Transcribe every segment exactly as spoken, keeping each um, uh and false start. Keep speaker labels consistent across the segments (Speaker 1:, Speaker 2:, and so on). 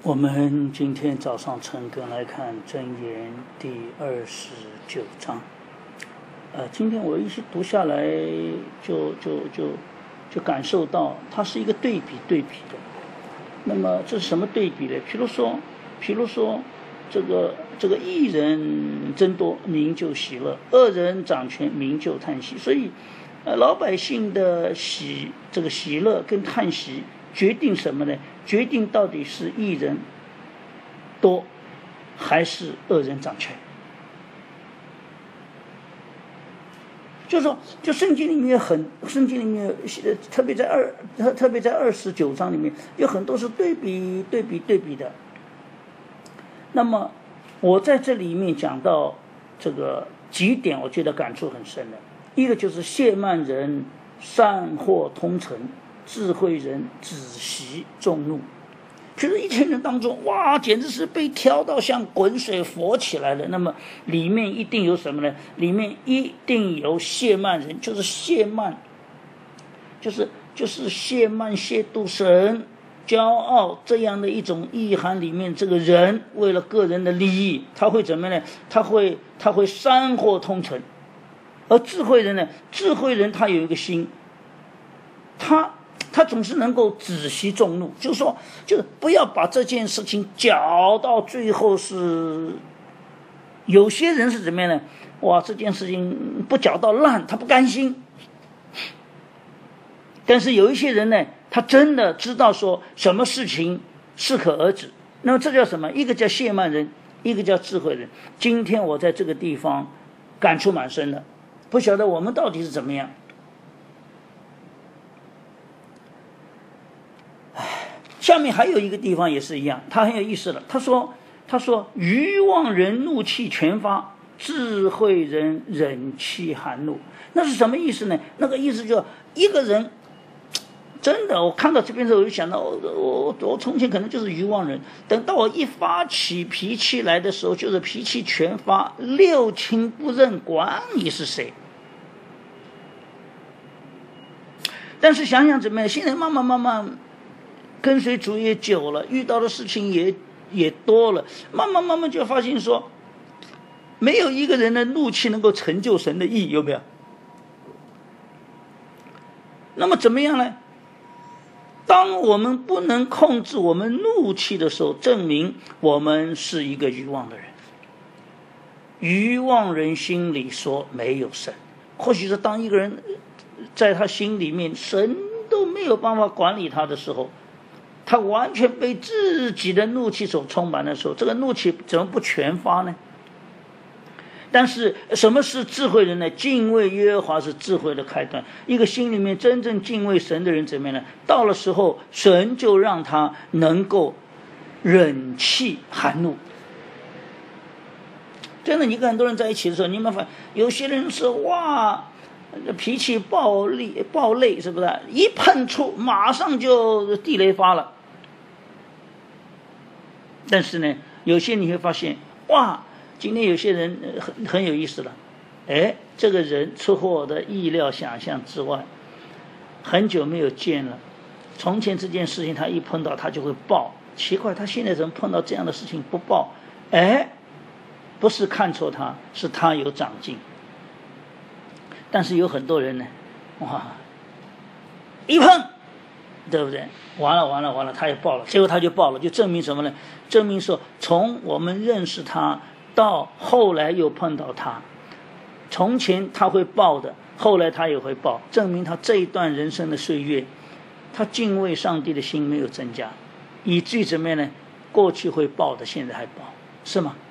Speaker 1: 我们今天早上晨更来看箴言第二十九章。呃，今天我一起读下来就，就就就就感受到它是一个对比对比的。那么这是什么对比呢？譬如说，譬如说，这个这个义人增多，民就喜乐；恶人掌权，民就叹息。所以，呃，老百姓的喜这个喜乐跟叹息，决定什么呢？决定到底是义人多还是恶人掌权。就是说，就圣经里面很，圣经里面特别在二，特别在二十九章里面有很多是对比、对比、对比的。那么我在这里面讲到这个几点，我觉得感触很深的。一个就是亵慢人善祸通陈，智慧人止息众怒。就是一群人当中，哇，简直是被挑到像滚水佛起来了。那么里面一定有什么呢？里面一定有亵慢人，就是亵慢，就是就是亵慢、亵渎神、骄傲这样的一种意涵里面，这个人为了个人的利益，他会怎么呢？他会他会山祸通陈。而智慧人呢？智慧人他有一个心，他。他总是能够止息众怒，就是说，就是不要把这件事情搅到最后是。有些人是怎么样呢？哇，这件事情不搅到烂，他不甘心。但是有一些人呢，他真的知道说什么事情适可而止。那么这叫什么？一个叫亵慢人，一个叫智慧人。今天我在这个地方感触蛮深的，不晓得我们到底是怎么样。下面还有一个地方也是一样，他很有意思了。他说：“他说愚妄人怒气全发，智慧人忍气含怒。”那是什么意思呢？那个意思就是一个人真的，我看到这边的时候，我就想到，我我我从前可能就是愚妄人，等到我一发起脾气来的时候，就是脾气全发，六亲不认，管你是谁。但是想想怎么样，现在慢慢慢慢。跟随主也久了，遇到的事情也也多了，慢慢慢慢就发现说，没有一个人的怒气能够成就神的义，有没有？那么怎么样呢？当我们不能控制我们怒气的时候，证明我们是一个愚妄的人。愚妄人心里说没有神，或许是当一个人在他心里面神都没有办法管理他的时候，他完全被自己的怒气所充满的时候，这个怒气怎么不全发呢？但是什么是智慧人呢？敬畏耶和华是智慧的开端。一个心里面真正敬畏神的人怎么样呢？到了时候，神就让他能够忍气含怒。真的，你跟很多人在一起的时候，你有没有发现，有些人是哇，脾气暴戾暴戾，是不是？一碰触，马上就地雷发了。但是呢，有些你会发现，哇，今天有些人很很有意思了，哎，这个人出乎我的意料想象之外，很久没有见了。从前这件事情他一碰到他就会爆，奇怪，他现在怎么碰到这样的事情不爆？哎，不是看错他，是他有长进。但是有很多人呢，哇，一碰，对不对？完了完了完了，他也爆了，结果他就爆了，就证明什么呢？证明说，从我们认识他到后来又碰到他，从前他会爆的，后来他也会爆，证明他这一段人生的岁月，他敬畏上帝的心没有增加，以至于怎么样呢？过去会爆的，现在还爆，是吗？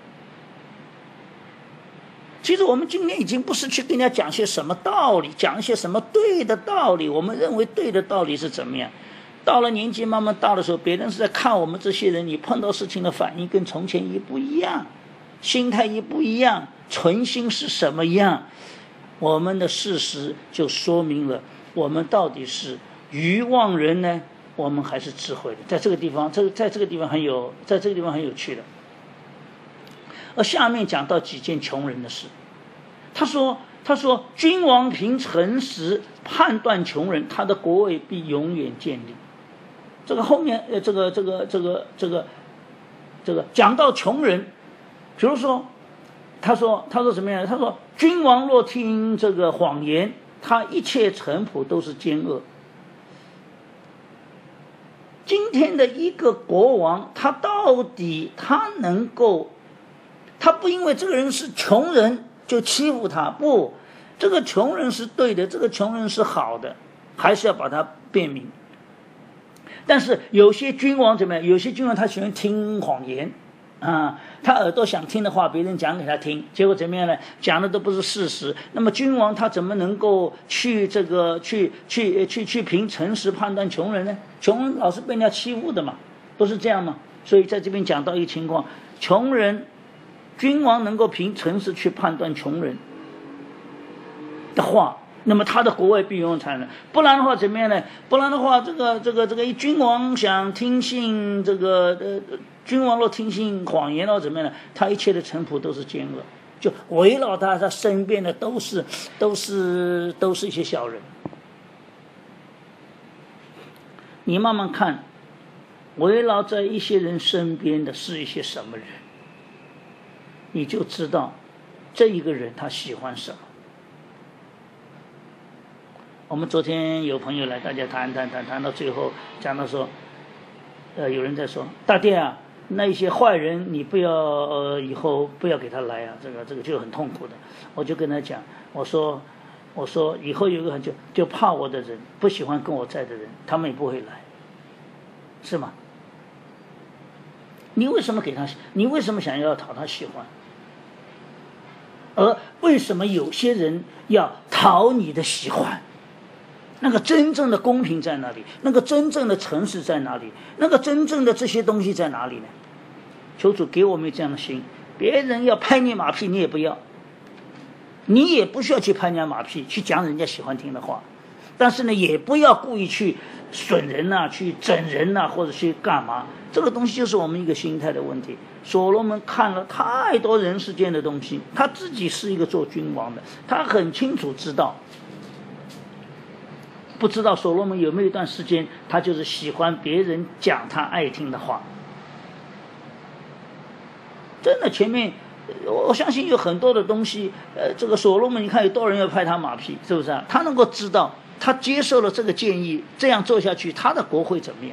Speaker 1: 其实我们今天已经不是去跟人家讲些什么道理，讲一些什么对的道理，我们认为对的道理是怎么样。到了年纪慢慢大的时候，别人是在看我们这些人，你碰到事情的反应跟从前一不一样，心态一不一样，存心是什么样，我们的事实就说明了我们到底是愚妄人呢，我们还是智慧的。在这个地方，这在这个地方很有，在这个地方很有趣的。而下面讲到几件穷人的事，他说他说君王凭诚实判断穷人，他的国位必永远建立。 这个后面呃，这个这个这个这个这个讲到穷人，比如说，他说他说什么样？他说君王若听这个谎言，他一切臣仆都是奸恶。今天的一个国王，他到底他能够，他不因为这个人是穷人就欺负他，不，这个穷人是对的，这个穷人是好的，还是要把他辨明。但是有些君王怎么样？有些君王他喜欢听谎言啊，他耳朵想听的话，别人讲给他听，结果怎么样呢？讲的都不是事实。那么君王他怎么能够去这个去去去去凭诚实判断穷人呢？穷人老是被人家欺负的嘛，不是这样吗？所以在这边讲到一个情况，穷人，君王能够凭诚实去判断穷人的话，那么他的国位必永产生。不然的话怎么样呢？不然的话，这个这个这个君王想听信这个呃，君王若听信谎言或怎么样呢？他一切的臣仆都是奸恶，就围绕他他身边的都是都是都是一些小人。你慢慢看，围绕在一些人身边的是一些什么人，你就知道这一个人他喜欢什么。我们昨天有朋友来，大家谈谈谈谈到最后，讲到说，呃，有人在说，大爹啊，那一些坏人你不要呃以后不要给他来啊，这个这个就很痛苦的。我就跟他讲，我说我说以后有个很就就怕我的人，不喜欢跟我在的人，他们也不会来，是吗？你为什么给他？你为什么想要讨他喜欢？而为什么有些人要讨你的喜欢？那个真正的公平在哪里？那个真正的诚实在哪里？那个真正的这些东西在哪里呢？求主给我们这样的心，别人要拍你马屁你也不要，你也不需要去拍人家马屁，去讲人家喜欢听的话，但是呢也不要故意去损人啊，去整人啊，或者去干嘛。这个东西就是我们一个心态的问题。所罗门看了太多人世间的东西，他自己是一个做君王的，他很清楚知道。不知道所罗门有没有一段时间，他就是喜欢别人讲他爱听的话。真的，前面我相信有很多的东西，呃，这个所罗门，你看有多少人要拍他马屁，是不是啊？他能够知道，他接受了这个建议，这样做下去，他的国会怎么样？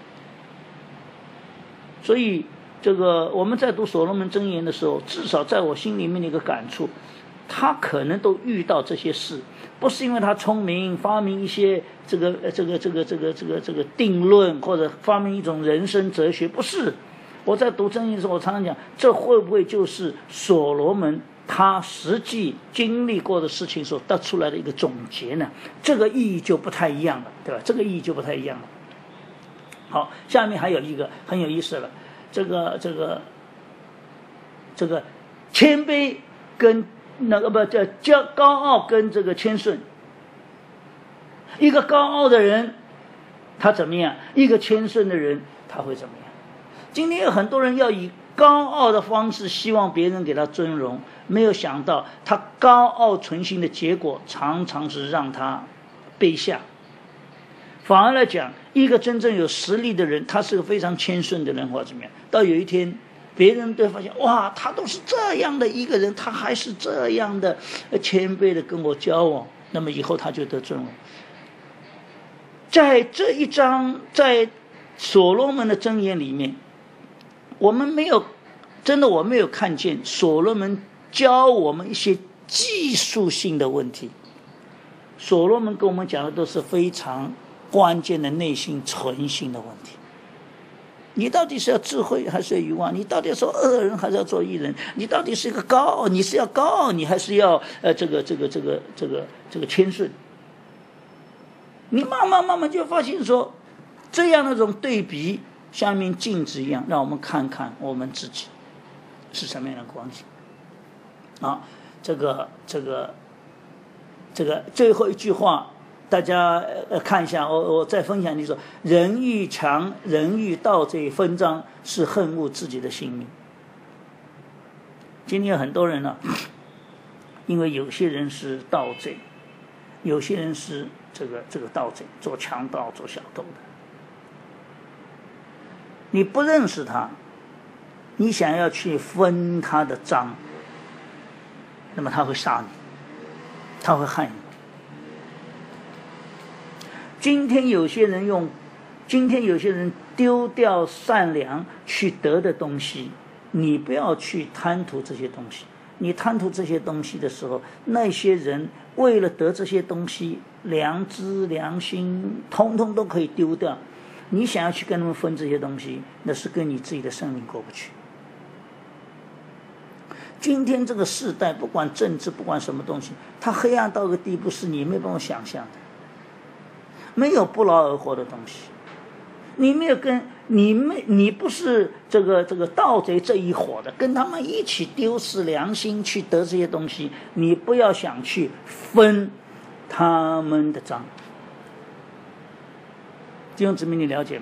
Speaker 1: 所以，这个我们在读所罗门箴言的时候，至少在我心里面的一个感触，他可能都遇到这些事。不是因为他聪明，发明一些这个这个这个这个这个这个定论，或者发明一种人生哲学，不是。我在读箴言的时候，我常常讲，这会不会就是所罗门他实际经历过的事情所得出来的一个总结呢？这个意义就不太一样了，对吧？这个意义就不太一样了。好，下面还有一个很有意思了，这个这个这个谦卑跟那个不叫叫高傲跟这个谦顺，一个高傲的人他怎么样？一个谦顺的人他会怎么样？今天有很多人要以高傲的方式希望别人给他尊荣，没有想到他高傲存心的结果常常是让他卑下。反而来讲，一个真正有实力的人，他是个非常谦顺的人，或者怎么样，到有一天别人都发现，哇，他都是这样的一个人，他还是这样的谦卑的跟我交往，那么以后他就得尊荣。在这一章，在所罗门的箴言里面，我们没有真的我没有看见所罗门教我们一些技术性的问题。所罗门跟我们讲的都是非常关键的内心存心的问题。你到底是要智慧还是要愚妄？你到底要做恶人还是要做义人？你到底是一个高傲，你是要高傲，你还是要呃这个这个这个这个这个谦顺？你慢慢慢慢就发现说，这样的一种对比，像一面镜子一样，让我们看看我们自己是什么样的关系。啊，这个这个这个最后一句话。大家呃看一下，我我再分享你说，人欲强人欲盗这分章是恨恶自己的性命。今天有很多人呢、啊，因为有些人是盗贼，有些人是这个这个盗贼，做强盗做小偷的。 你不认识他，你想要去分他的赃，那么他会杀你，他会害你。今天有些人用，今天有些人丢掉善良去得的东西，你不要去贪图这些东西。你贪图这些东西的时候，那些人为了得这些东西，良知、良心，通通都可以丢掉。你想要去跟他们分这些东西，那是跟你自己的生命过不去。今天这个时代，不管政治，不管什么东西，它黑暗到一个地步，是你没办法想象的。没有不劳而获的东西，你没有跟你没你不是这个这个盗贼这一伙的，跟他们一起丢失良心去得这些东西，你不要想去分他们的赃。弟兄姊妹，你了解吗？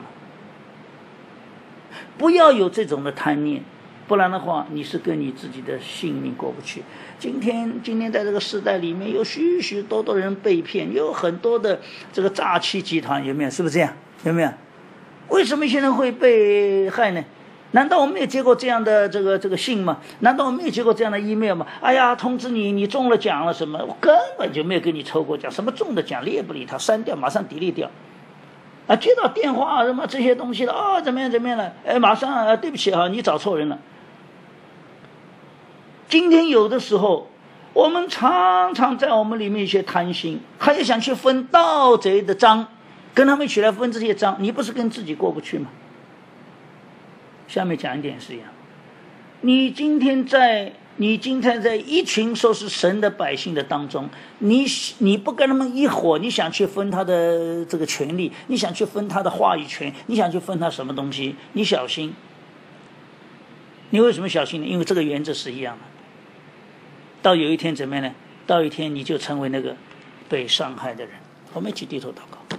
Speaker 1: 不要有这种的贪念，不然的话，你是跟你自己的性命过不去。今天，今天在这个时代里面，有许许多多人被骗，有很多的这个诈欺集团，有没有？是不是这样？有没有？为什么一些人会被害呢？难道我没有接过这样的这个这个信吗？难道我没有接过这样的 email 吗？哎呀，通知你，你中了奖了什么？我根本就没有给你抽过奖，什么中的奖，列不理他，删掉，马上 delete 掉。啊，接到电话什么这些东西了啊、哦，怎么样怎么样了？哎，马上啊，对不起啊，你找错人了。今天有的时候，我们常常在我们里面一些贪心，还有想去分盗贼的赃，跟他们一起来分这些赃，你不是跟自己过不去吗？下面讲一点是一样，你今天在你今天在一群说是神的百姓的当中，你你不跟他们一伙，你想去分他的这个权利，你想去分他的话语权，你想去分他什么东西，你小心。你为什么小心呢？因为这个原则是一样的。到有一天怎么样呢？到一天你就成为那个被伤害的人。我们一起低头祷告。